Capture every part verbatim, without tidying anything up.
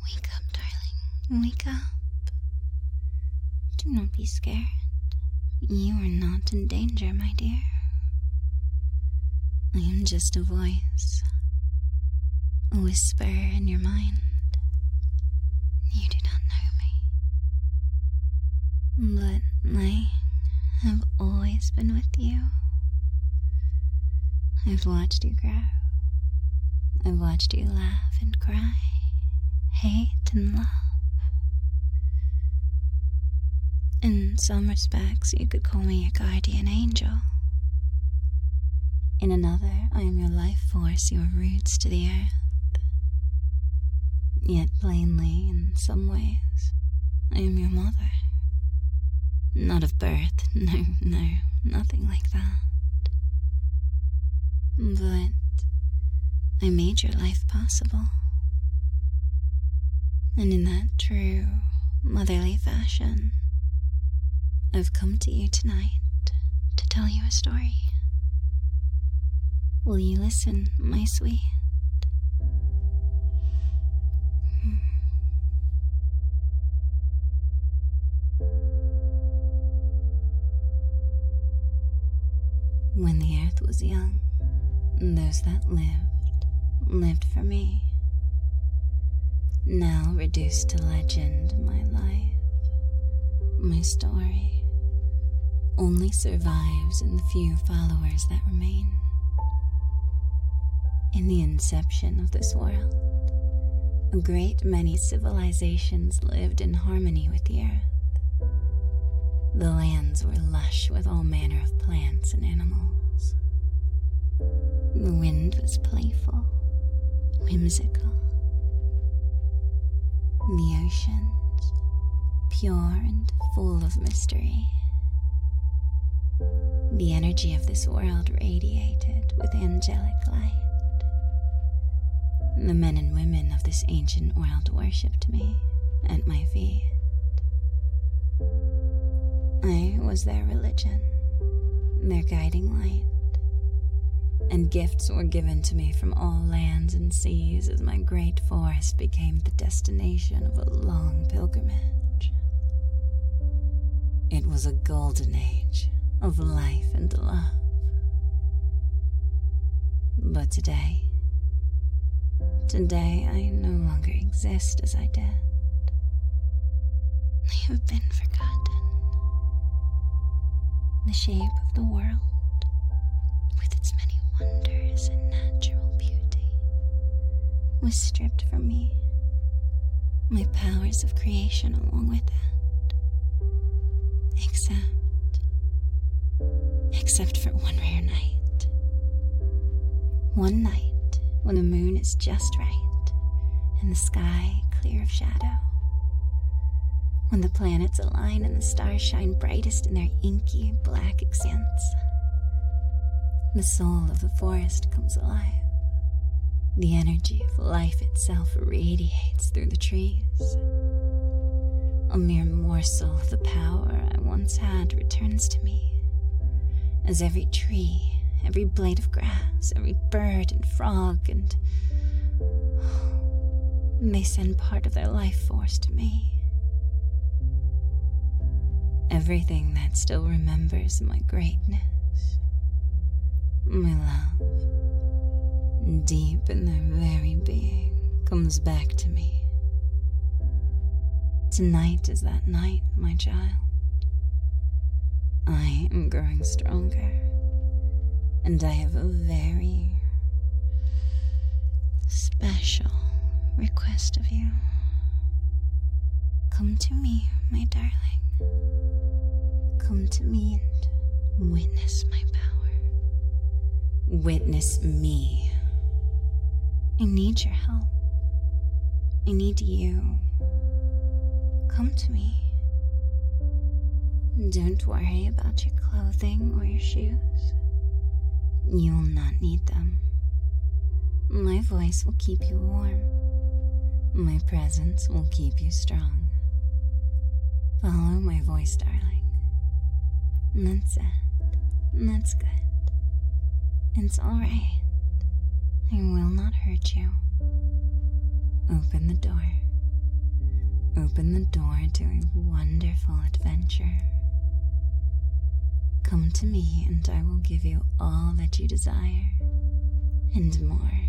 Wake up, darling. Wake up. Do not be scared. You are not in danger, my dear. I am just a voice, a whisper in your mind. You do not know me, but I have always been with you. I've watched you grow. I've watched you laugh and cry, hate and love. In some respects, you could call me your guardian angel. In another, I am your life force, your roots to the earth. Yet plainly, in some ways, I am your mother. Not of birth, no, no, nothing like that. But I made your life possible. And in that true, motherly fashion, I've come to you tonight to tell you a story. Will you listen, my sweet? When the earth was young, those that lived, lived for me. Now reduced to legend, my life, my story, only survives in the few followers that remain. In the inception of this world, a great many civilizations lived in harmony with the earth. The lands were lush with all manner of plants and animals. The wind was playful, whimsical. The oceans, pure and full of mystery. The energy of this world radiated with angelic light. The men and women of this ancient world worshipped me at my feet. I was their religion, their guiding light, and gifts were given to me from all lands and seas as my great forest became the destination of a long pilgrimage. It was a golden age of life and love. But today, today I no longer exist as I did. I have been forgotten. The shape of the world, with its many wonders and natural beauty, was stripped from me, my powers of creation along with it. Except, except for one rare night. One night when the moon is just right and the sky clear of shadow. When the planets align and the stars shine brightest in their inky black accents. The soul of the forest comes alive. The energy of life itself radiates through the trees. A mere morsel of the power I once had returns to me, as every tree, every blade of grass, every bird and frog, and they send part of their life force to me. Everything that still remembers my greatness, my love, deep in their very being, comes back to me. Tonight is that night, my child. I am growing stronger, and I have a very special request of you. Come to me, my darling. Come to me and witness my power. Witness me. I need your help. I need you. Come to me. Don't worry about your clothing or your shoes. You will not need them. My voice will keep you warm. My presence will keep you strong. Follow my voice, darling. That's it. That's good. It's all right. I will not hurt you. Open the door. open the door to a wonderful adventure. Come to me and I will give you all that you desire, and more.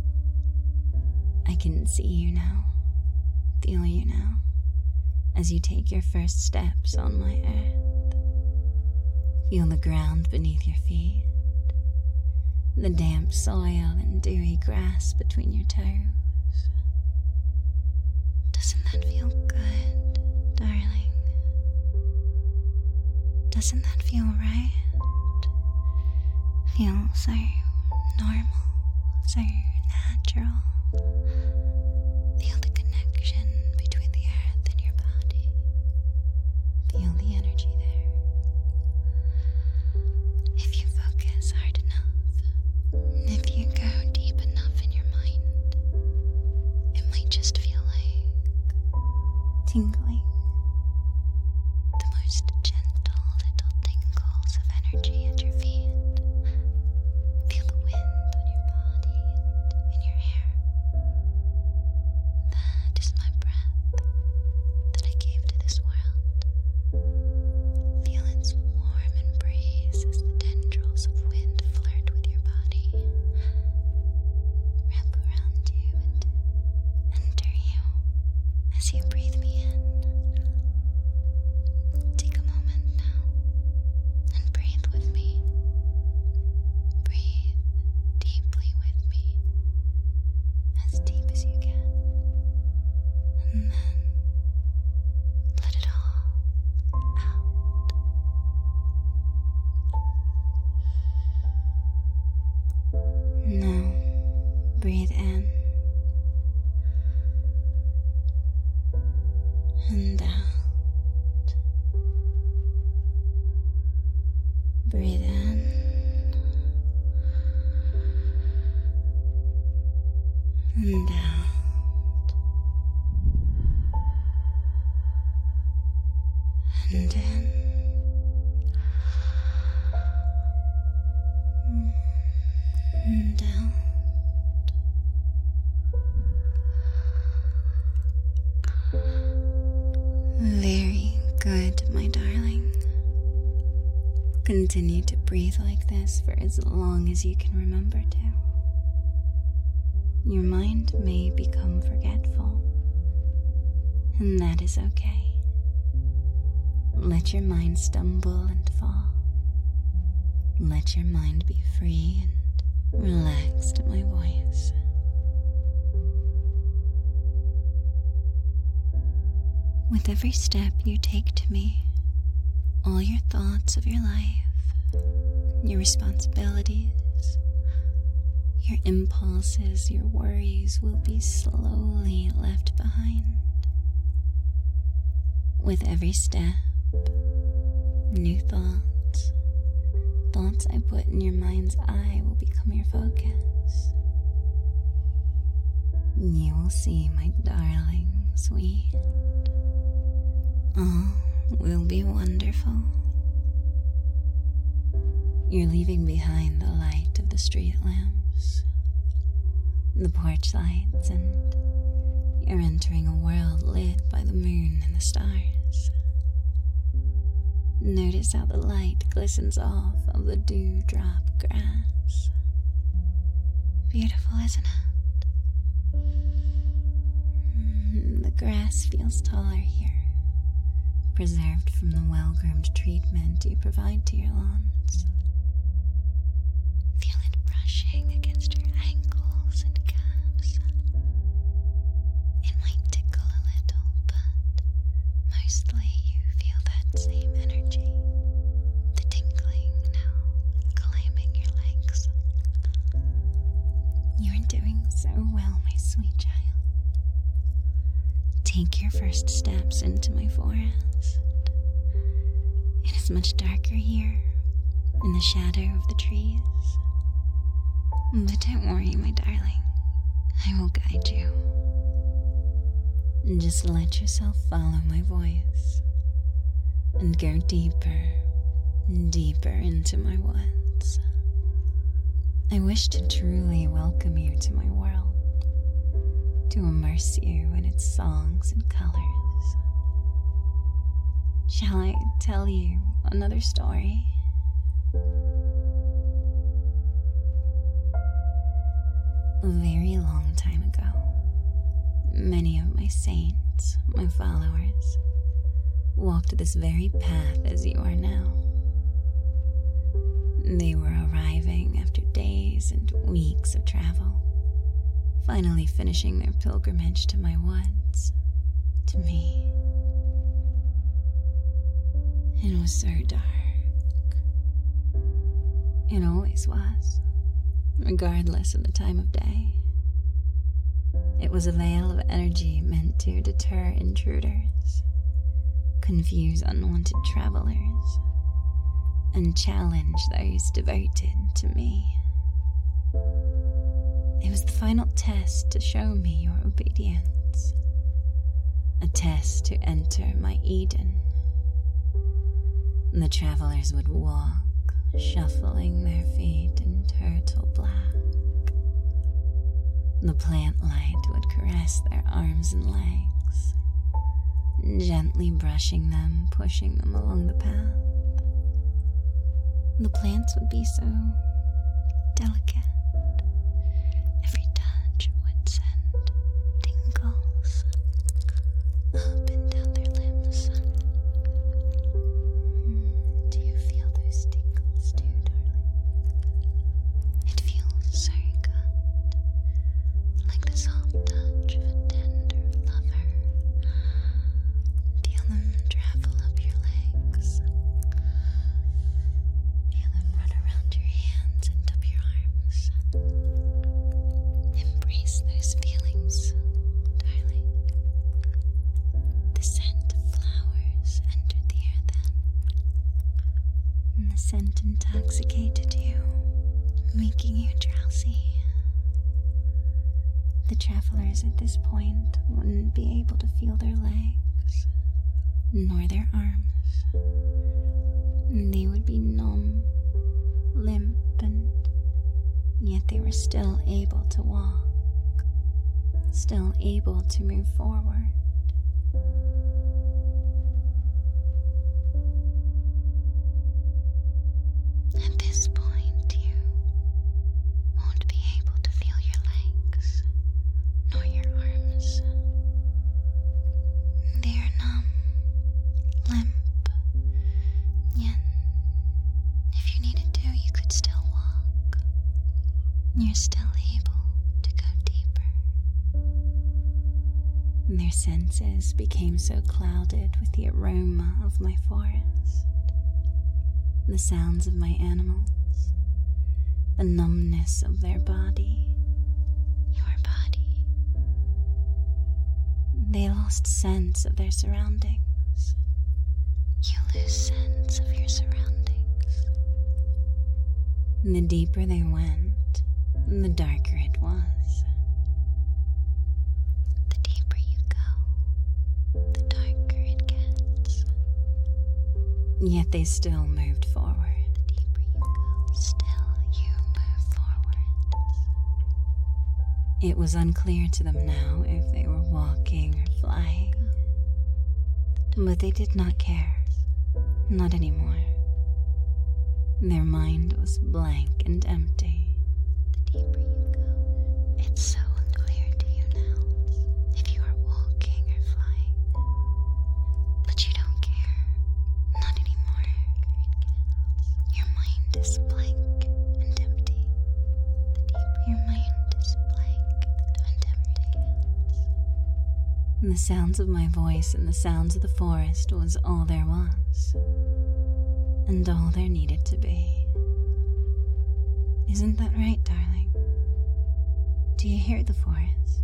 I can see you now, feel you now, as you take your first steps on my earth. Feel the ground beneath your feet, the damp soil and dewy grass between your toes. Doesn't that feel good, darling? Doesn't that feel right? Feel so normal, so natural. Feel the connection between the earth and your body. Feel the energy there. If you focus hard enough, if you go deep enough in your mind, it might just feel like tingling. The most gentle little tingles of energy at your feet. Feel the wind on your body and in your hair. That is my breath that I gave to this world. Feel its warm embrace as the tendrils of wind flirt with your body, wrap around you and enter you as you breathe me in. Take a moment now and breathe with me. Breathe deeply with me, as deep as you can, and then let it all out. Now, breathe in and out. Breathe in and out. And in and out. Very good, my darling. Continue to breathe like this for as long as you can remember to. Your mind may become forgetful, and that is okay. Let your mind stumble and fall. Let your mind be free and relaxed at my voice. With every step you take to me, all your thoughts of your life, your responsibilities, your impulses, your worries will be slowly left behind. With every step, new thoughts, thoughts I put in your mind's eye will become your focus. You will see, my darling, sweet. All will be wonderful. You're leaving behind the light of the street lamps, the porch lights, and you're entering a world lit by the moon and the stars. Notice how the light glistens off of the dewdrop grass. Beautiful, isn't it? Mm, the grass feels taller here, preserved from the well-groomed treatment you provide to your lawns. Feel it brushing against your ankles and calves. It might tickle a little, but mostly you feel that same energy. The tingling now claiming your legs. You're doing so well, my sweet child. Take your first steps into my forest. It is much darker here, in the shadow of the trees. But don't worry, my darling. I will guide you. Just let yourself follow my voice and go deeper and deeper into my woods. I wish to truly welcome you to my world, to immerse you in its songs and colors. Shall I tell you another story? A very long time ago, many of my saints, my followers, walked this very path as you are now. They were arriving after days and weeks of travel, finally finishing their pilgrimage to my woods, to me. It was so dark. It always was, regardless of the time of day. It was a veil of energy meant to deter intruders, confuse unwanted travelers, and challenge those devoted to me. It was the final test to show me your obedience, a test to enter my Eden. The travelers would walk, shuffling their feet in turtle black. The plant light would caress their arms and legs, gently brushing them, pushing them along the path. The plants would be so delicate. Every touch would send tingles up and down their limbs. Do you feel those tingles too, darling? It feels so good, like the soft touch of a tender lover. Feel them travel up your legs. Feel them run around your hands and up your arms. Embrace those feelings, darling. The scent of flowers entered the air then, and the scent intoxicated you, making you drowsy. The travelers at this point wouldn't be able to feel their legs, nor their arms. They would be numb, limp, and yet they were still able to walk, still able to move forward. At this point, you won't be able to feel your legs, nor your arms. They are numb, limp, yet if you needed to, you could still walk. You're still able to go deeper. Their senses became so clouded with the aroma of my forest, the sounds of my animals, the numbness of their body, your body. They lost sense of their surroundings. You lose sense of your surroundings. The deeper they went, the darker it was. The deeper you go, the darker it gets. Yet they still moved forward. The deeper you go, still you move forward. It was unclear to them now if they were walking or flying, but they did not care, not anymore. Their mind was blank and empty. The deeper you go, it's so unclear to you now if you are walking or flying. But you don't care, not anymore. Your mind is blank and empty. The deeper your mind is blank and empty. The sounds of my voice and the sounds of the forest was all there was, and all there needed to be. Isn't that right, darling? Do you hear the forest?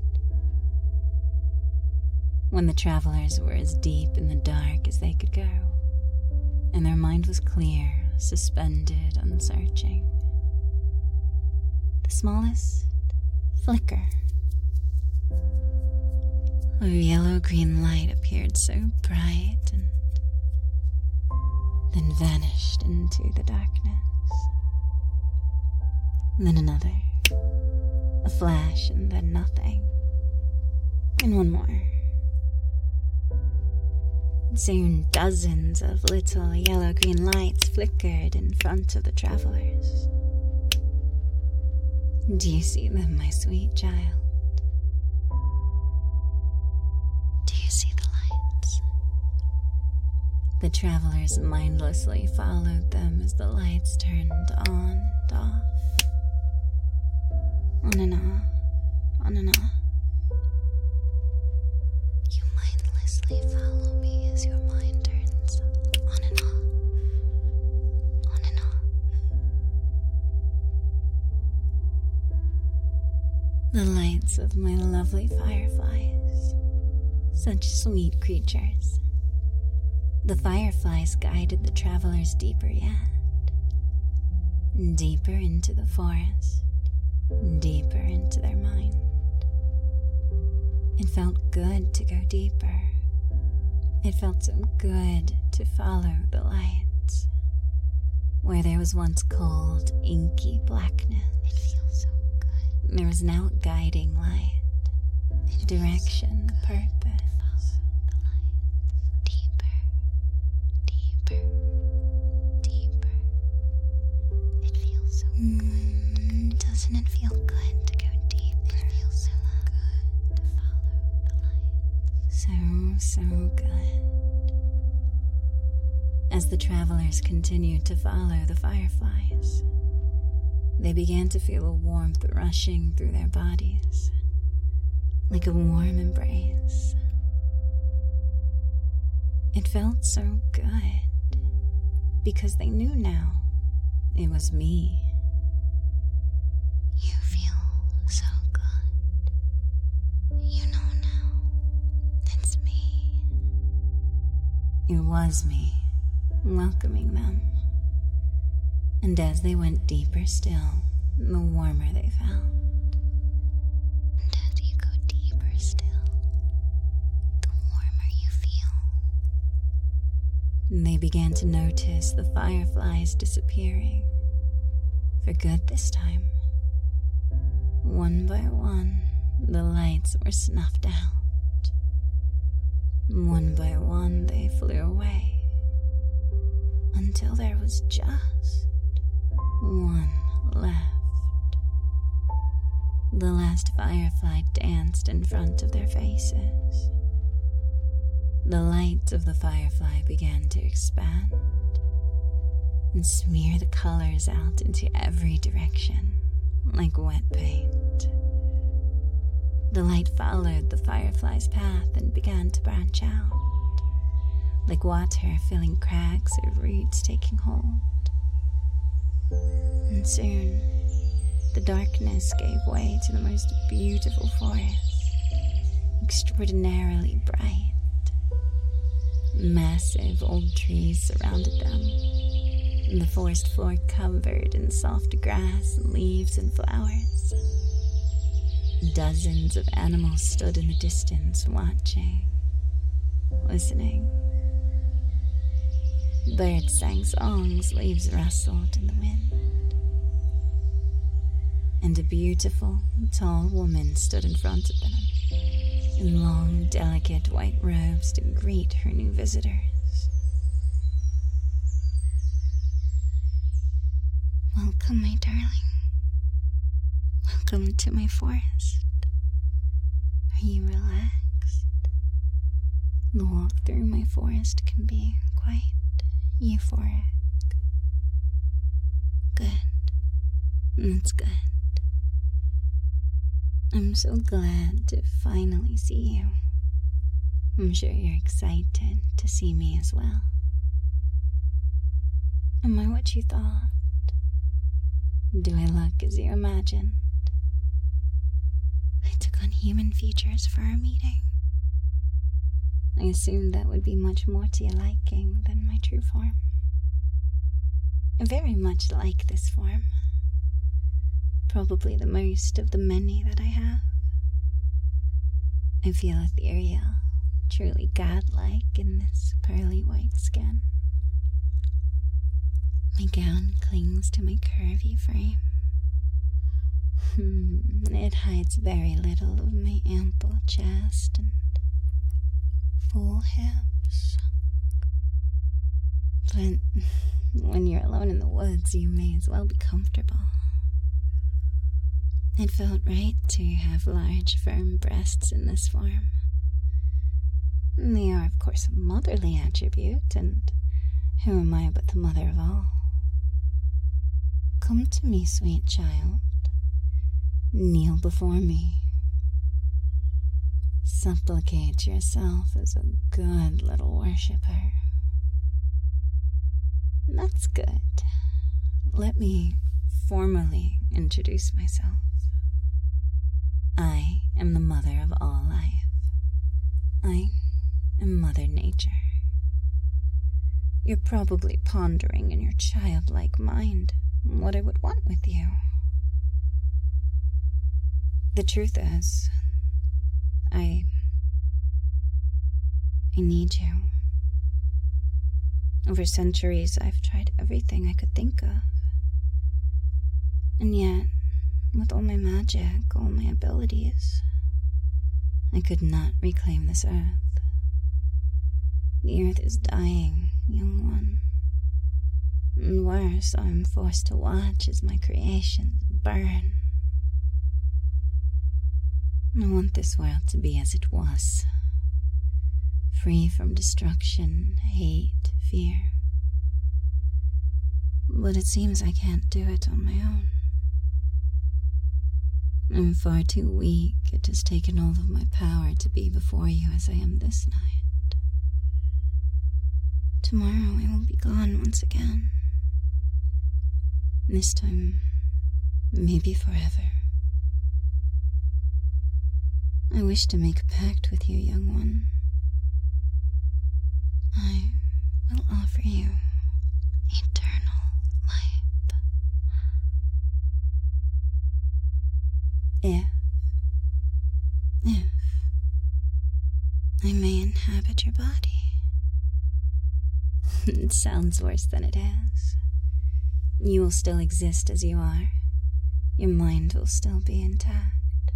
When the travelers were as deep in the dark as they could go, and their mind was clear, suspended, unsearching, the smallest flicker of yellow-green light appeared so bright and then vanished into the darkness. Then another, a flash, and then nothing, and one more. Soon dozens of little yellow-green lights flickered in front of the travelers. Do you see them, my sweet child? Do you see the lights? The travelers mindlessly followed them as the lights turned on and off. On and off, on and off. You mindlessly follow me as your mind turns on and off, on and off. The lights of my lovely fireflies, such sweet creatures. The fireflies guided the travelers deeper yet, deeper into the forest, deeper into their mind. It felt good to go deeper. It felt so good to follow the lights. Where there was once cold, inky blackness, it feels so good. There was now a guiding light, a direction, a purpose. Follow the lights deeper, deeper, deeper. It feels so mm. good. Doesn't it feel good to go deeper? It feels so good to follow the lights. So, so good. As the travelers continued to follow the fireflies, they began to feel a warmth rushing through their bodies, like a warm embrace. It felt so good, because they knew now it was me. You feel so good. You know now, it's me. It was me, welcoming them. And as they went deeper still, the warmer they felt. And as you go deeper still, the warmer you feel. And they began to notice the fireflies disappearing, for good this time. One by one, the lights were snuffed out. One by one, they flew away, until there was just one left. The last firefly danced in front of their faces. The light of the firefly began to expand and smear the colors out into every direction like wet paint. The light followed the firefly's path and began to branch out, like water filling cracks or roots taking hold. And soon, the darkness gave way to the most beautiful forest, extraordinarily bright. Massive old trees surrounded them, and the forest floor covered in soft grass and leaves and flowers. Dozens of animals stood in the distance, watching, listening. Birds sang songs, leaves rustled in the wind. And a beautiful, tall woman stood in front of them, in long, delicate white robes to greet her new visitors. Welcome, my darling. Welcome to my forest. Are you relaxed? The walk through my forest can be quite euphoric. Good. That's good. I'm so glad to finally see you. I'm sure you're excited to see me as well. Am I what you thought? Do I look as you imagined? I took on human features for our meeting. I assumed that would be much more to your liking than my true form. I very much like this form. Probably the most of the many that I have. I feel ethereal, truly godlike in this pearly white skin. My gown clings to my curvy frame. Hmm, it hides very little of my ample chest and full hips. But when you're alone in the woods, you may as well be comfortable. It felt right to have large, firm breasts in this form. They are, of course, a motherly attribute, and who am I but the mother of all? Come to me, sweet child. Kneel before me. Supplicate yourself as a good little worshipper. That's good. Let me formally introduce myself. I am the mother of all life. I am Mother Nature. You're probably pondering in your childlike mind what I would want with you. The truth is, I... I need you. Over centuries, I've tried everything I could think of. And yet, with all my magic, all my abilities, I could not reclaim this earth. The earth is dying, young one. And worse, I'm forced to watch as my creations burn. I want this world to be as it was, free from destruction, hate, fear. But it seems I can't do it on my own. I'm far too weak. It has taken all of my power to be before you as I am this night. Tomorrow I will be gone once again. This time, maybe forever. I wish to make a pact with you, young one. I will offer you eternal life. If, if I may inhabit your body. It sounds worse than it is. You will still exist as you are. Your mind will still be intact.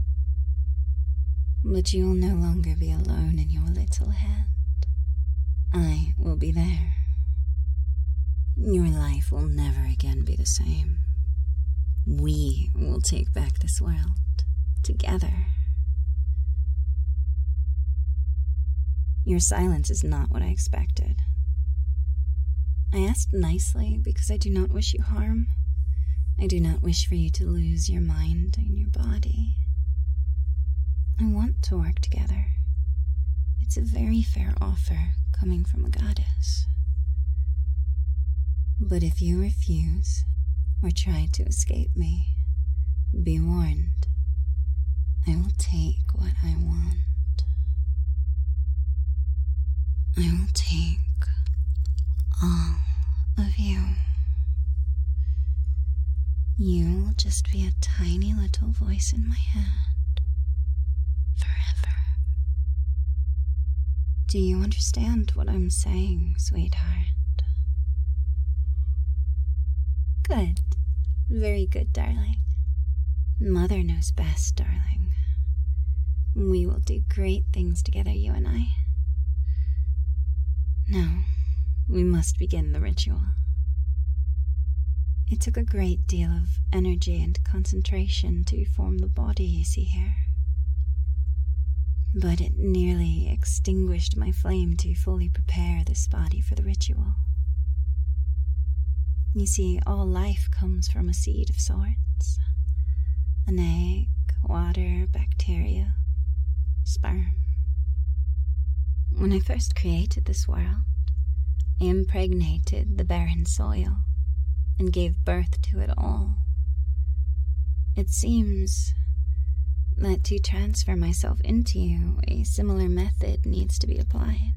But you will no longer be alone in your little head. I will be there. Your life will never again be the same. We will take back this world together. Your silence is not what I expected. I asked nicely because I do not wish you harm. I do not wish for you to lose your mind and your body. I want to work together. It's a very fair offer coming from a goddess. But if you refuse or try to escape me, be warned. I will take what I want. I will take all of you. You will just be a tiny little voice in my head forever. Do you understand what I'm saying, sweetheart? Good. Very good, darling. Mother knows best, darling. We will do great things together, you and I. Now, we must begin the ritual. It took a great deal of energy and concentration to form the body you see here. But it nearly extinguished my flame to fully prepare this body for the ritual. You see, all life comes from a seed of sorts. An egg, water, bacteria, sperm. When I first created this world, I impregnated the barren soil and gave birth to it all. It seems that to transfer myself into you, a similar method needs to be applied.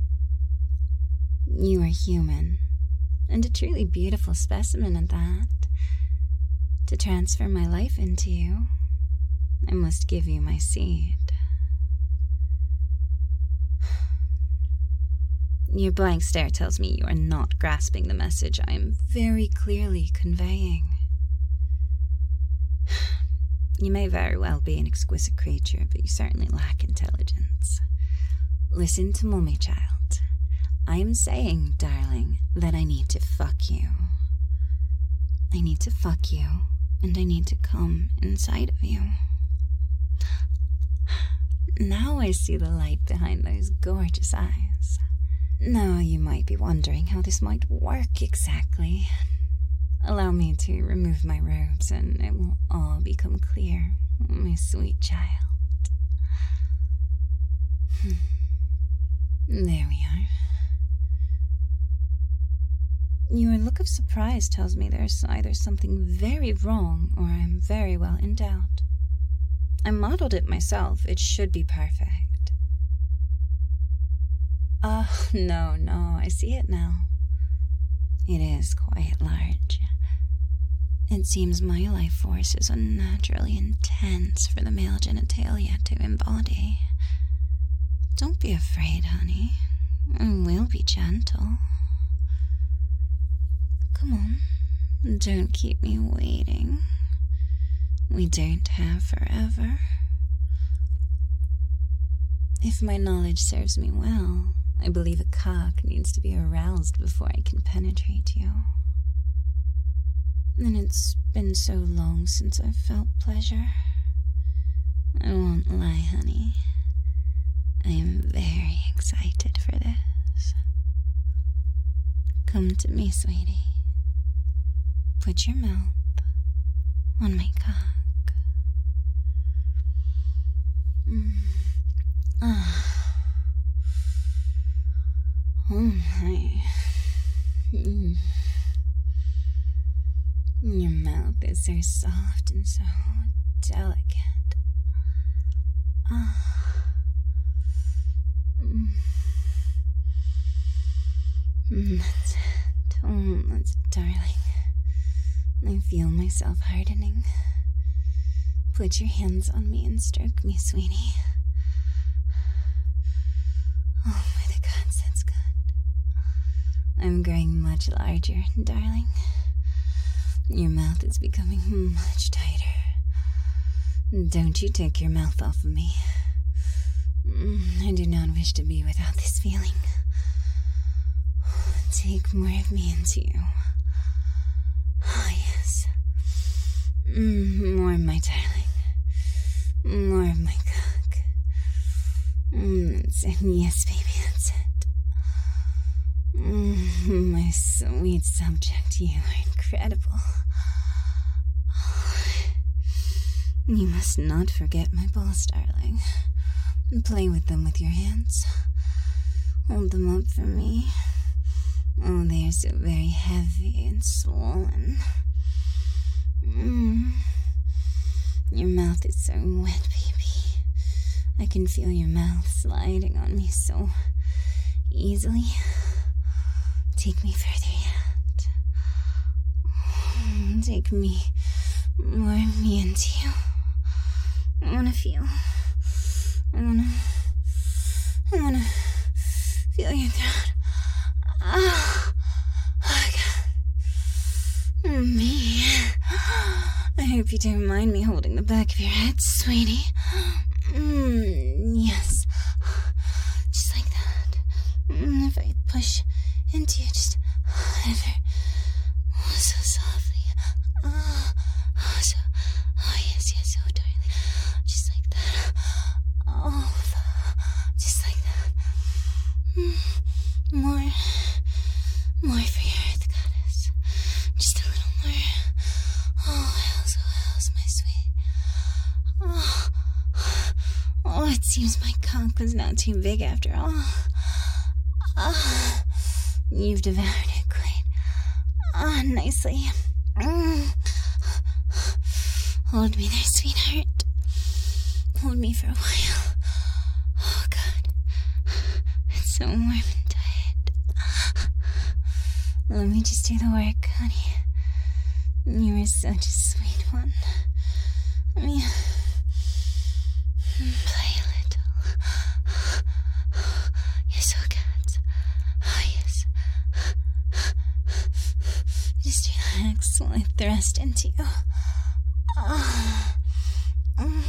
You are human, and a truly beautiful specimen at that. To transfer my life into you, I must give you my seed. Your blank stare tells me you are not grasping the message I am very clearly conveying. You may very well be an exquisite creature, but you certainly lack intelligence. Listen to Mummy, child. I'm saying, darling, that I need to fuck you. I need to fuck you, and I need to come inside of you. Now I see the light behind those gorgeous eyes. Now you might be wondering how this might work exactly. Allow me to remove my robes and it will all become clear, my sweet child. There we are. Your look of surprise tells me there's either something very wrong or I'm very well endowed. I modeled it myself. It should be perfect. Oh, no, no, I see it now. It is quite large. It seems my life force is unnaturally intense for the male genitalia to embody. Don't be afraid, honey. I will be gentle. Come on, don't keep me waiting. We don't have forever. If my knowledge serves me well, I believe a cock needs to be aroused before I can penetrate you. And it's been so long since I've felt pleasure. I won't lie, honey. I am very excited for this. Come to me, sweetie. Put your mouth on my cock. Mm. Ah. Oh my. Mm. Your mouth is so soft and so delicate. Ah. Mm. Mm, that's it. Oh, that's it, darling. I feel myself hardening. Put your hands on me and stroke me, sweetie. Oh, my God, that's good. I'm growing much larger, darling. Your mouth is becoming much tighter. Don't you take your mouth off of me. I do not wish to be without this feeling. Take more of me into you. Ah, oh, yes. Mm, more of my darling. More of my cock. Mm, that's it. Yes, baby, that's it. Mm, my sweet subject, you are incredible. Oh, you must not forget my balls, darling. Play with them with your hands. Hold them up for me. Oh, they are so very heavy and swollen. Mm. Your mouth is so wet, baby. I can feel your mouth sliding on me so easily. Take me further yet. Take me more of me into you. I want to feel. I want to. I want to feel your throat. Oh, oh God. Me. I hope you don't mind me holding the back of your head, sweetie. Mm, yes. Just like that. Mm, if I push into you just ever so softly. Oh, oh, so, oh, yes, yes, oh, darling. Just like that. Oh, just like that. Mm, more. More for your earth goddess. Just a little more. Oh, Hells, oh, Hells, my sweet. Oh, oh, it seems my cock was not too big after all. Oh, you've devoured it quite oh, nicely. Mm. Hold me there, sweetheart. Hold me for a while. Oh, God. It's so warm and tight. Let me just do the work, honey. You are such a sweet one. Let me play a little. You're so good. Oh, yes. Just relax while I thrust into you. Oh. Mm.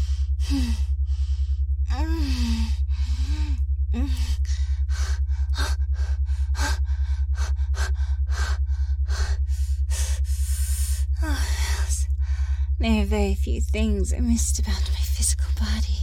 Mm. Mm. Oh. are very few things I missed about my physical body.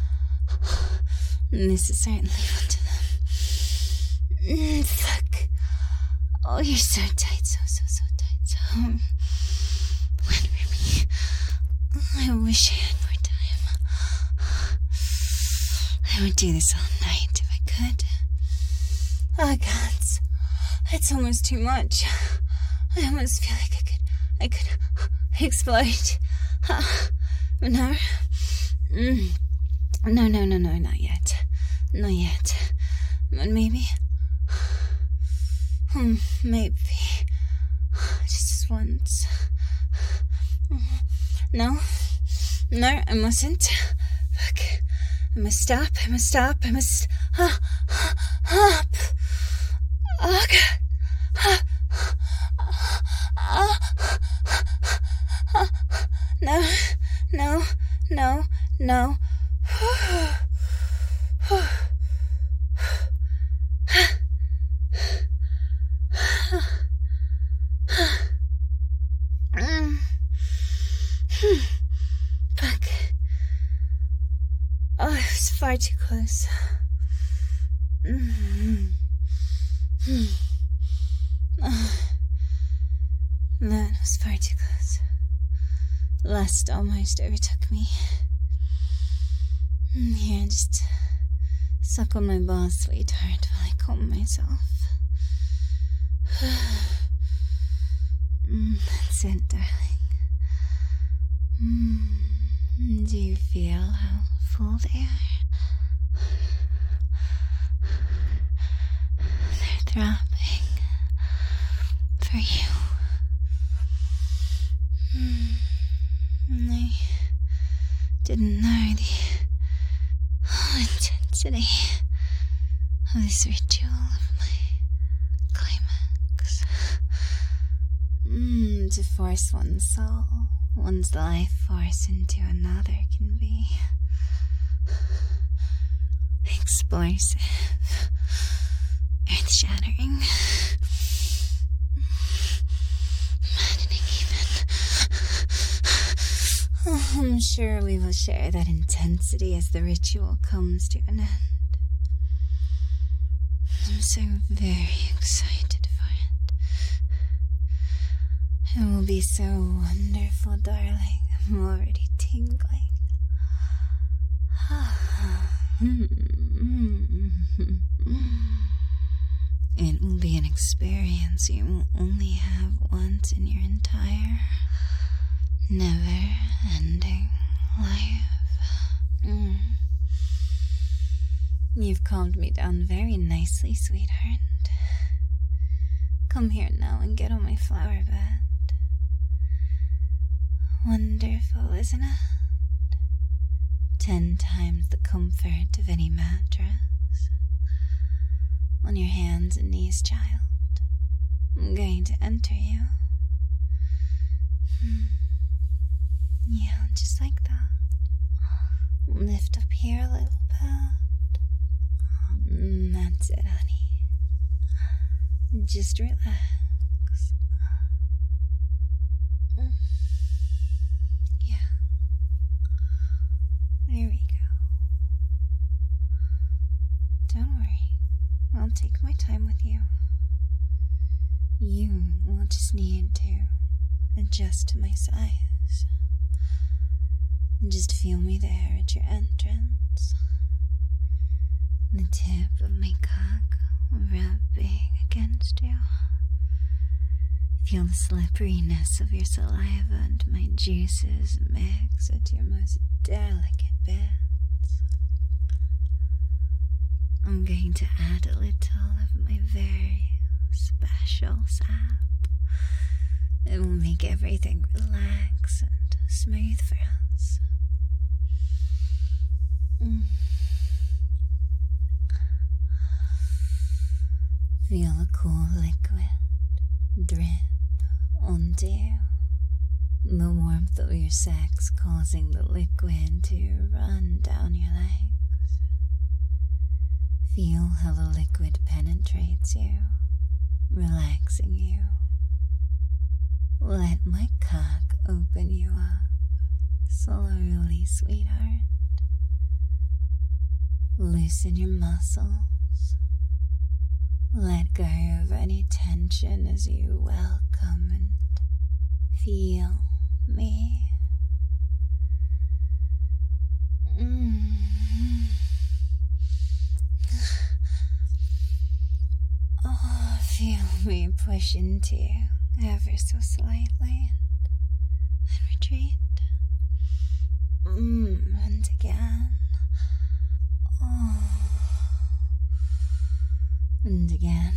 And this is certainly one of them. Mm, fuck. Oh, you're so tight, so, so, so tight. So, wet for me. I wish I had more time. I would do this all night if I could. Oh, God. It's almost too much. I almost feel like I could, I could explode. But no. Mm. No, no, no, no, not yet. Not yet. But maybe. Hmm, maybe. Just once. No. No, I mustn't. Fuck. I must stop. I must stop. I must. Uh, uh, up. Oh, God. Uh, uh, no. No. No. No. Fuck. Oh, it was far too close. Mm-hmm. Oh, that was far too close. Lust almost overtook me. Here, just suck on my balls, sweetheart, while I comb myself. Mm, that's it, darling. Mm, do you feel how full they are? They're throbbing for you. Mm, and I didn't know the intensity of this ritual of my climax. Mm, to force one's soul, one's life force into another can be explosive, earth-shattering, maddening even. Oh, I'm sure we will share that intensity as the ritual comes to an end. I'm so very excited for it. It will be so wonderful, darling. I'm already tingling. It will be an experience you will only have once in your entire, never-ending life. Mm. You've calmed me down very nicely, sweetheart. Come here now and get on my flower bed. Wonderful, isn't it? Ten times the comfort of any mattress. On your hands and knees, child. I'm going to enter you. Hmm. Yeah, just like that. Lift up here a little bit. Mm, that's it, honey. Just relax. Mm. Yeah. There we go. Don't worry. I'll take my time with you. You will just need to adjust to my size. Just feel me there at your entrance. The tip of my cock rubbing against you. Feel the slipperiness of your saliva and my juices mix at your most delicate bits. I'm going to add a little of my very special sap. It will make everything relax and smooth for us. Mm. Feel a cool liquid drip onto you. The warmth of your sex causing the liquid to run down your legs. Feel how the liquid penetrates you, relaxing you. Let my cock open you up slowly, sweetheart. Loosen your muscles. Let go of any tension as you welcome and feel me. Mm. Oh, feel me push into you ever so slightly and then retreat. Mm, and again. Oh. And again.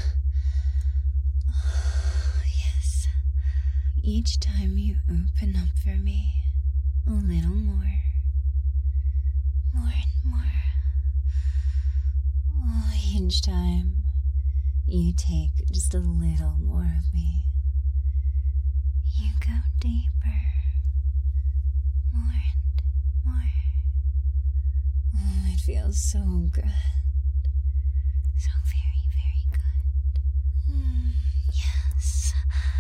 Oh, yes. Each time you open up for me a little more. More and more. Oh, each time you take just a little more of me, you go deeper. More and more. Oh, it feels so good. So very, very good. Mm, yes.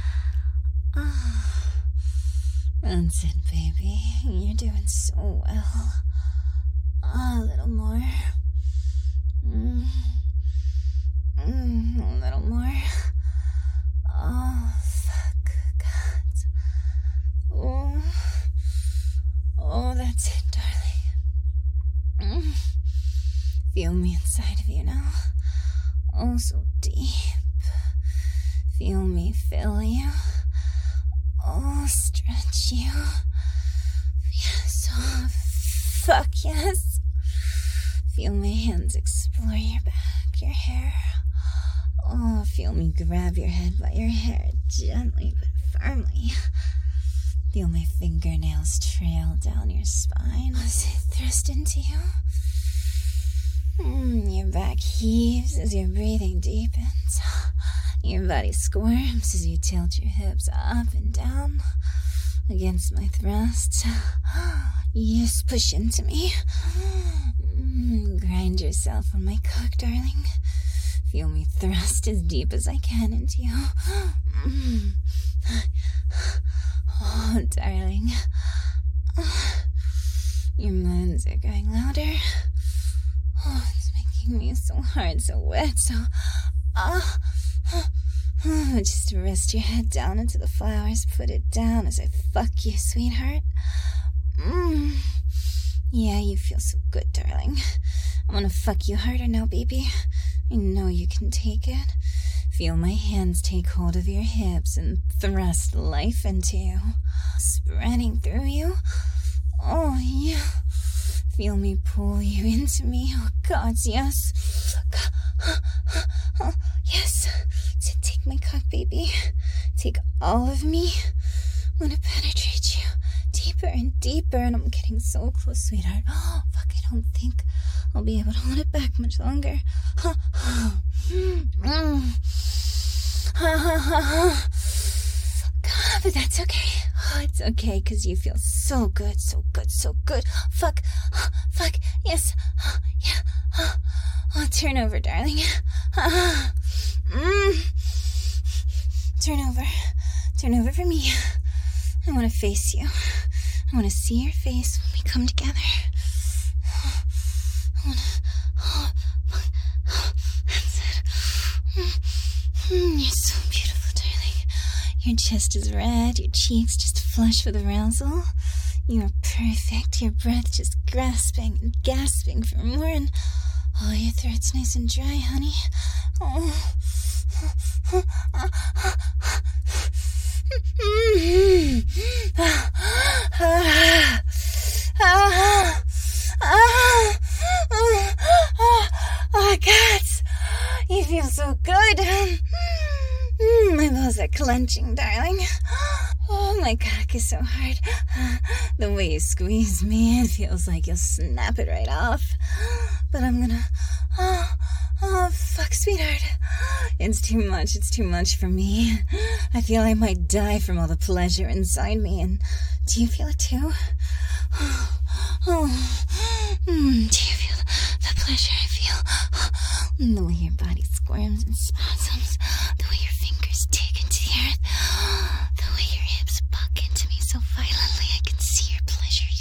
Ah. That's it, baby. You're doing so well. Ah, a little more. Mm. Mm, a little more. Oh, fuck. God. Oh. Oh, that's it, darling. Mm. Feel me inside of you now. Oh, so deep. Feel me fill you. Oh, stretch you. Yes, oh, fuck yes. Feel my hands explore your back, your hair. Oh, feel me grab your head by your hair, gently but firmly. Feel my fingernails trail down your spine as I thrust into you. Mm, your back heaves as your breathing deepens. Your body squirms as you tilt your hips up and down against my thrusts. You just push into me. Mm, grind yourself on my cock, darling. Feel me thrust as deep as I can into you. Mm. Oh, darling. Your moans are going louder. Oh, it's making me so hard, so wet, so... Ah. Oh, just rest your head down into the flowers. Put it down as I fuck you, sweetheart. Mm. Yeah, you feel so good, darling. I'm gonna fuck you harder now, baby. I know you can take it. Feel my hands take hold of your hips and thrust life into you, spreading through you. Oh, yeah. Feel me pull you into me. Oh, God, yes. Oh, yes. So take my cock, baby. Take all of me. I want to penetrate you deeper and deeper, and I'm getting so close, sweetheart. Oh, fuck, I don't think I'll be able to hold it back much longer. God, but that's okay. Oh, it's okay, because you feel so good, so good, so good. Fuck, fuck, yes, yeah. Oh, turn over, darling. Mm. Turn over. Turn over for me. I want to face you. I want to see your face when we come together. I want to... Oh, that's it. Mm, you're so beautiful, darling. Your chest is red. Your cheeks just flush with arousal. You are perfect. Your breath just grasping and gasping for more. And oh, your throat's nice and dry, honey. Oh. Oh, God, you feel so good. My balls are clenching, darling. Oh, my cock is so hard. The way you squeeze me, it feels like you'll snap it right off. But I'm gonna... Oh, oh, fuck, sweetheart. It's too much. It's too much for me. I feel I might die from all the pleasure inside me. And do you feel it too? Oh, oh. Mm, do you feel the pleasure I feel? The way your body squirms and spasms. The way your fingers dig into the earth. The way your hips buck into me so violently I can see your pleasure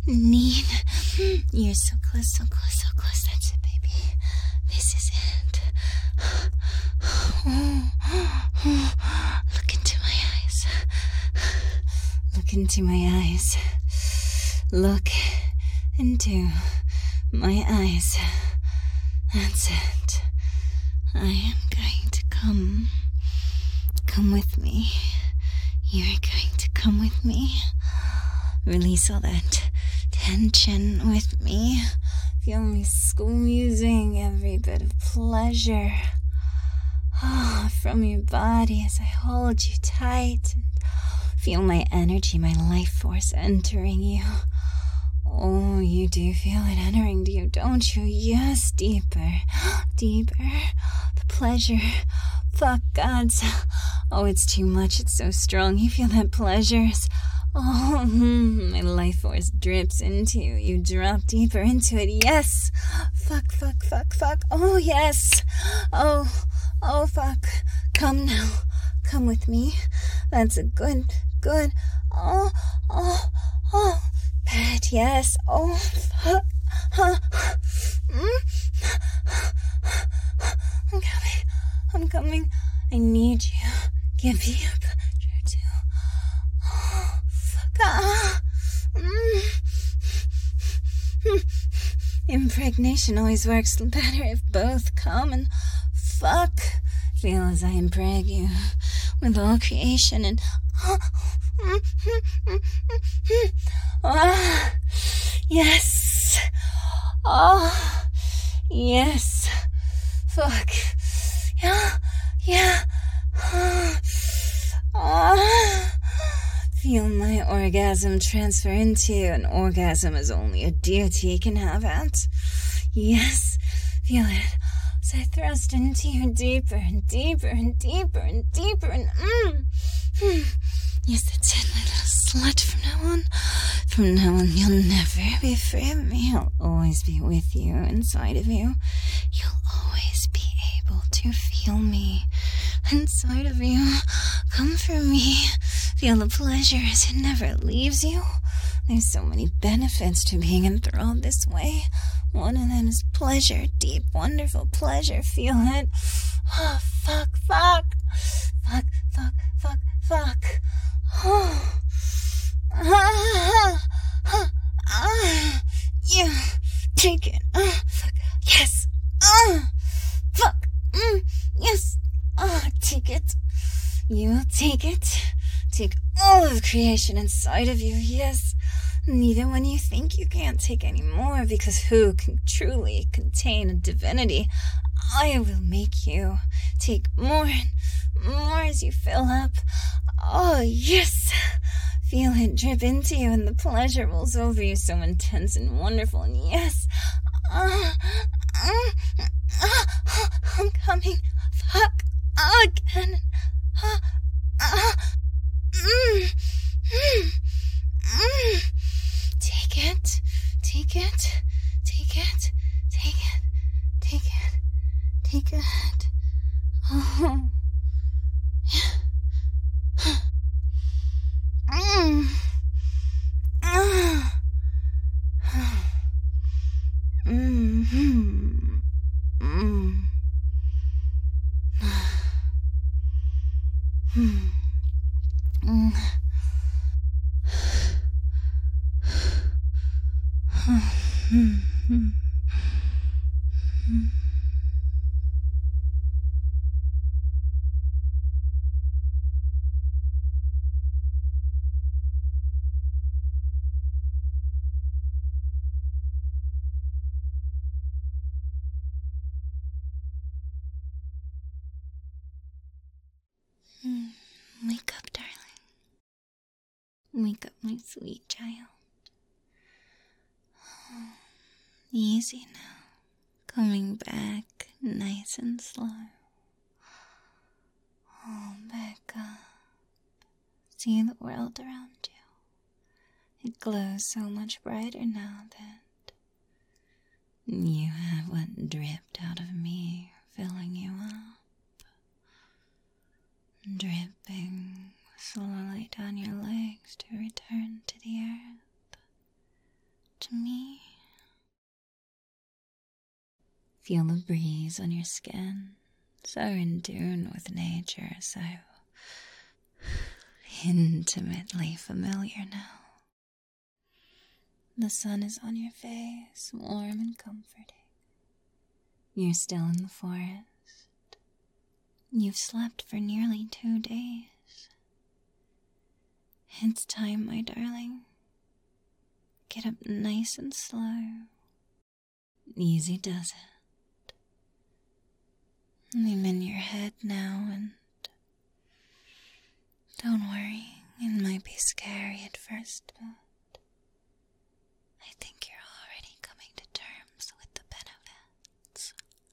need. You're so close, so close, so close. That's it, baby. This is it. Look into my eyes. Look into my eyes. Look into my eyes. That's it. I am going to come. Come with me. You're going to come with me. Release all that tension with me. Feel me squeezing every bit of pleasure oh, from your body as I hold you tight. And feel my energy, my life force entering you. Oh, you do feel it entering you, don't you? Yes, deeper, deeper. The pleasure. Fuck, gods. Oh, it's too much. It's so strong. You feel that pleasure. Oh, my life force drips into you. You drop deeper into it. Yes. Fuck, fuck, fuck, fuck. Oh, yes. Oh, oh, fuck. Come now. Come with me. That's a good, good. Oh, oh, oh. Pet, yes. Oh, fuck. Huh. Mm. I'm coming. I'm coming. I need you. Give me a pleasure too. Oh, fuck. Ah. Mm. Impregnation always works better if both come and fuck. Feel as I impreg you with all creation and ah, yes. Oh, yes. Fuck. Yeah, yeah. Ah. Feel my orgasm transfer into you. An orgasm is only a deity can have it. Yes. Feel it. As I thrust into you deeper and deeper and deeper and deeper and mm. mm. Yes, that's it, my little slut. From now on, from now on, you'll never be free of me. I'll always be with you, inside of you. You'll always be able to feel me inside of you. Come for me. Feel the pleasure as it never leaves you. There's so many benefits to being enthralled this way. One of them is pleasure, deep, wonderful pleasure. Feel it. Oh, fuck, fuck. Fuck, fuck, fuck, fuck. Oh. Ah, ah, ah. Yeah. Take it. Ah, fuck. Yes. Ah. Fuck. Mm. Yes. Ah, take it. You'll take it. Take all of creation inside of you. Yes. And even when you think you can't take any more, because who can truly contain a divinity, I will make you take more and more as you fill up. Oh, yes. Feel it drip into you and the pleasure rolls over you so intense and wonderful. And yes, uh, uh, uh, uh, I'm coming. Fuck again. Uh, uh, mm, mm, mm. Take it. Take it. Take it. Take it. Take it. Take it. Oh. Mm. Ah. Mm-hmm. Mm. Mm. Mm. Mm. Mm. Mm. Wake up, darling. Wake up, my sweet child. Oh, easy now. Coming back nice and slow. Oh, back up. See the world around you. It glows so much brighter now that you have what dripped out of me filling you up. Dripping slowly down your legs to return to the earth. Feel the breeze on your skin, so in tune with nature, so intimately familiar now. The sun is on your face, warm and comforting. You're still in the forest. You've slept for nearly two days. It's time, my darling. Get up nice and slow. Easy does it. I'm in your head now, and don't worry, it might be scary at first, but I think you're already coming to terms with the benefits.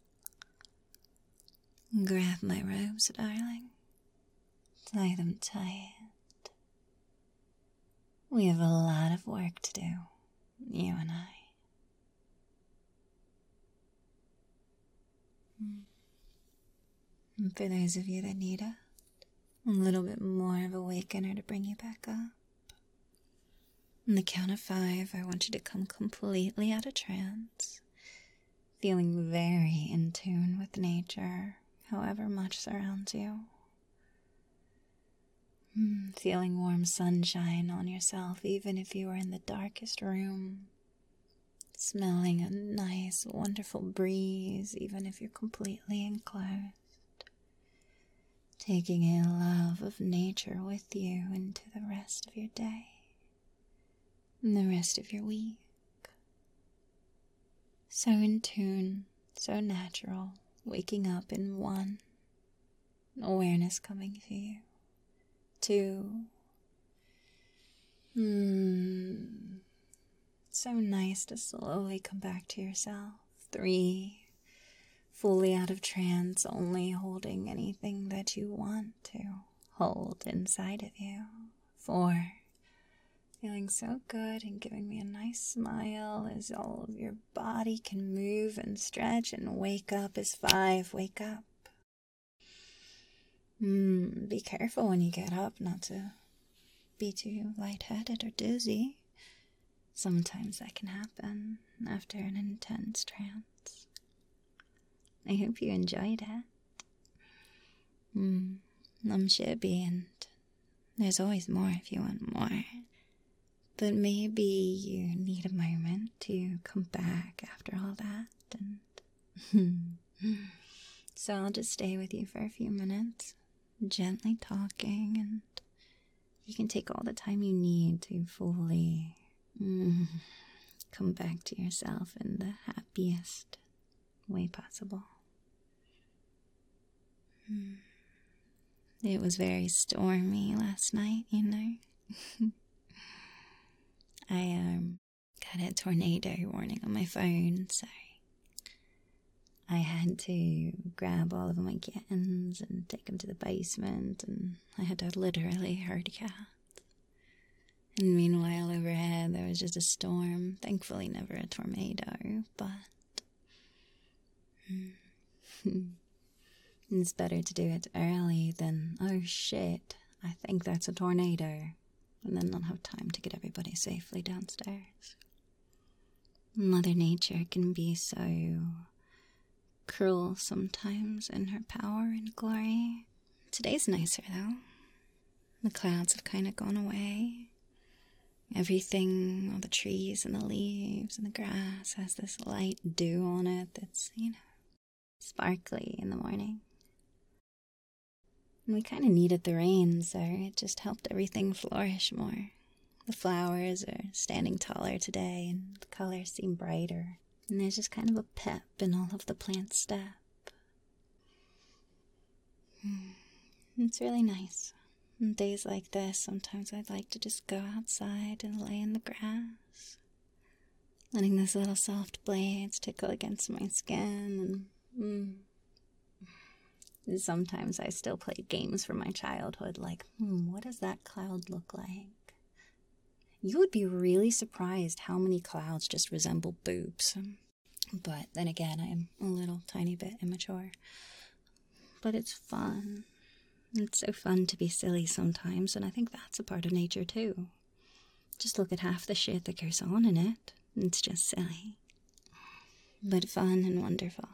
Grab my robes, darling. Tie them tight. We have a lot of work to do, you and I. And for those of you that need a, a little bit more of a wakener to bring you back up, on the count of five, I want you to come completely out of trance, feeling very in tune with nature, however much surrounds you. Mm, feeling warm sunshine on yourself, even if you are in the darkest room. Smelling a nice, wonderful breeze, even if you're completely enclosed. Taking a love of nature with you into the rest of your day and the rest of your week. So in tune, so natural, waking up in one, awareness coming to you. Two, hmm, so nice to slowly come back to yourself. Three, fully out of trance, only holding anything that you want to hold inside of you. Four, feeling so good and giving me a nice smile as all of your body can move and stretch and wake up. As five, wake up. Mm, be careful when you get up not to be too lightheaded or dizzy. Sometimes that can happen after an intense trance. I hope you enjoyed it. Mm, I'm shabby, and there's always more if you want more. But maybe you need a moment to come back after all that. And so I'll just stay with you for a few minutes, gently talking, and you can take all the time you need to fully mm, come back to yourself in the happiest way possible. Mm. It was very stormy last night, you know. I um got a tornado warning on my phone, so I had to grab all of my kittens and take them to the basement, and I had to literally herd cats. And meanwhile, overhead, there was just a storm. Thankfully, never a tornado, but it's better to do it early than, oh shit, I think that's a tornado, and then not have time to get everybody safely downstairs. Mother Nature can be so cruel sometimes in her power and glory. Today's nicer, though. The clouds have kind of gone away. Everything, all the trees and the leaves and the grass has this light dew on it that's, you know, sparkly in the morning. And we kind of needed the rain, so it just helped everything flourish more. The flowers are standing taller today, and the colors seem brighter. And there's just kind of a pep in all of the plant step. It's really nice. On days like this, sometimes I'd like to just go outside and lay in the grass, letting those little soft blades tickle against my skin. And mm, sometimes I still play games from my childhood, like, hmm, what does that cloud look like? You would be really surprised how many clouds just resemble boobs. But then again, I'm a little tiny bit immature. But it's fun. It's so fun to be silly sometimes, and I think that's a part of nature too. Just look at half the shit that goes on in it. It's just silly. but fun and wonderful.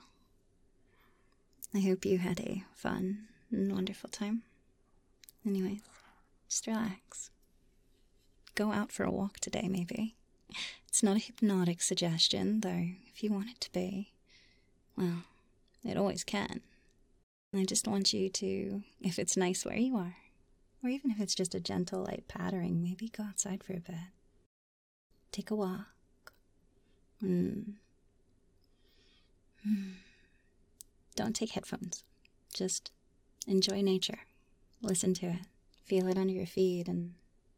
I hope you had a fun and wonderful time. Anyways, just relax. Go out for a walk today, maybe. It's not a hypnotic suggestion, though if you want it to be, well, it always can. I just want you to, if it's nice where you are, or even if it's just a gentle light pattering, maybe go outside for a bit. Take a walk. Mm. Mm. Don't take headphones. Just enjoy nature. Listen to it. Feel it under your feet and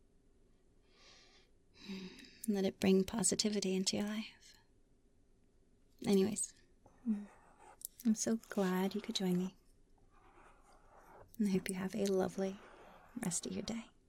let it bring positivity into your life. Anyways, I'm so glad you could join me. And I hope you have a lovely rest of your day.